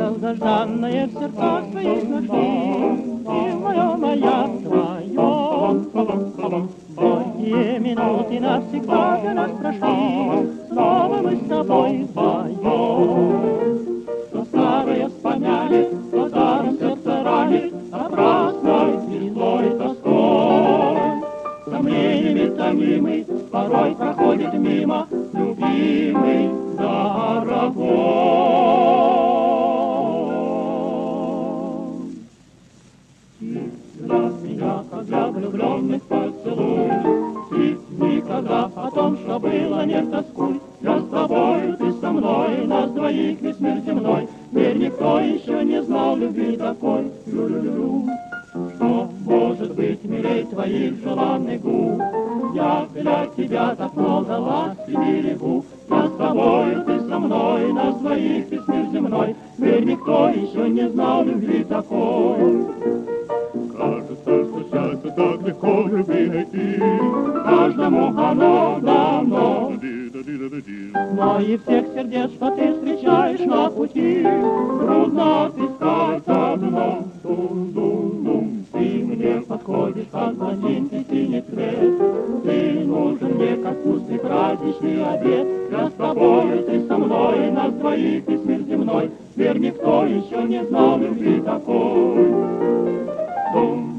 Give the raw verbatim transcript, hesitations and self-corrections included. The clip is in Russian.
долгожданное в сердцах своих нашли, и мое, моя, твое. Горькие минуты навсегда для нас прошли, снова мы с тобой вдвоем. Что старое вспомянет, что даром сердце ранит, напрасной и злой тоской. Сомнениями томимый порой проходит мимо любимый, дорогой. Ты для меня, как для влюбленных поцелуй, ты никогда о том, что было, не тоскуй. Я с тобой, ты со мной, нас двоих весь мир земной. Верь, никто еще не знал любви такой. Лю-лю-лю. Что может быть милей твоих желанных губ? Я для тебя так много ласки берегу. Я с тобой, ты со мной, нас двоих весь мир земной. Верь, никто еще не знал любви такой. Кажется, что счастье так легко в любви найти, каждому оно дано. Но и всех сердец, что ты встречаешь на пути, трудно отыскать одно. Дум-дум-дум. Ты мне подходишь, как блондинке синий цвет. Ты нужен мне, как вкусный праздничный обед. Я с тобой, ты со мной, нас двоих весь мир земной. Верь, никто еще не знал любви такой. Дум.